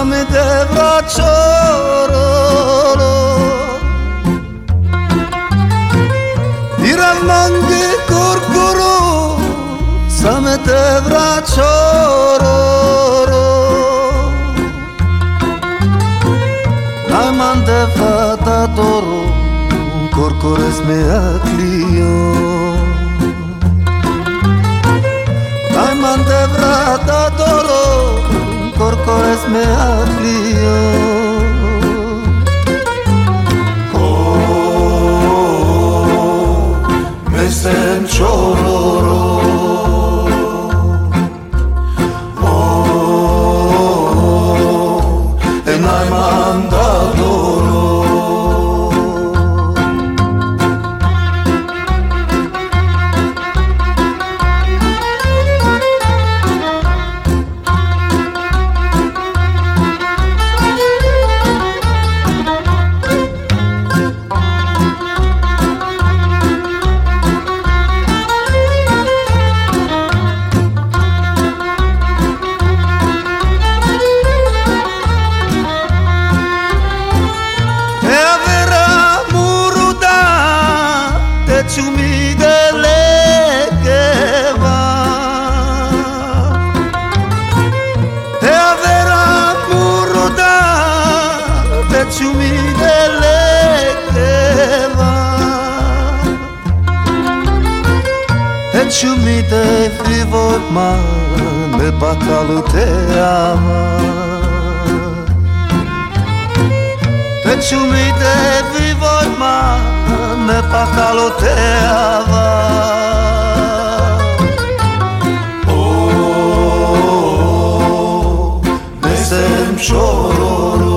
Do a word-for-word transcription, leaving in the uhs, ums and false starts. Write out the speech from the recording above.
me devra chororo Iran mangi kurkuru Sa me devra chororo Naiman devra tadoro Kurkures me aklio Naiman devra tadoro Corcores me aklio Oh, me sen chororo Oh, en ay mandadoro Ciumi de legeva Te avera muruda Te ciumi de legeva Te ciumi de vivot ma Me batalu te ama Te ciumi de vivot ma me pacaloteava Oh, me sem chororo